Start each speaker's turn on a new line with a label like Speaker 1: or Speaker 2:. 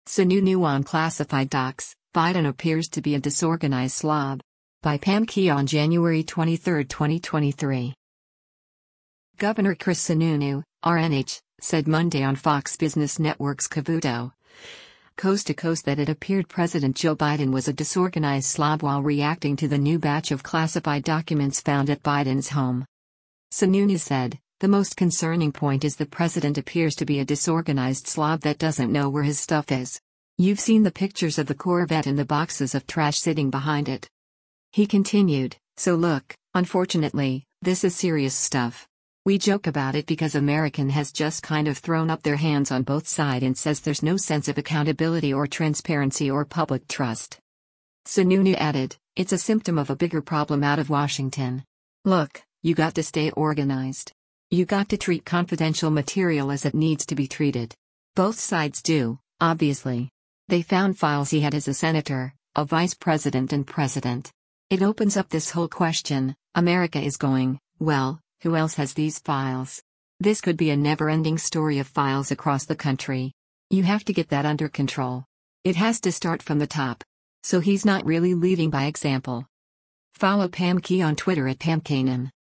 Speaker 1: Sununu on classified docs, Biden appears to be a disorganized slob. By Pam Key on January 23, 2023. Governor Chris Sununu, RNH, said Monday on Fox Business Network's Cavuto, Coast to Coast that it appeared President Joe Biden was a disorganized slob while reacting to the new batch of classified documents found at Biden's home. Sununu said, "The most concerning point is the president appears to be a disorganized slob that doesn't know where his stuff is. You've seen the pictures of the Corvette and the boxes of trash sitting behind it." He continued, "So look, unfortunately, this is serious stuff. We joke about it because American has just kind of thrown up their hands on both sides and says there's no sense of accountability or transparency or public trust." Sununu added, "It's a symptom of a bigger problem out of Washington. Look, you got to stay organized. You got to treat confidential material as it needs to be treated. Both sides do, obviously. They found files he had as a senator, a vice president and president. It opens up this whole question. America is going, well, who else has these files? This could be a never-ending story of files across the country. You have to get that under control. It has to start from the top. So he's not really leading by example." Follow Pam Key on Twitter at PamKanan.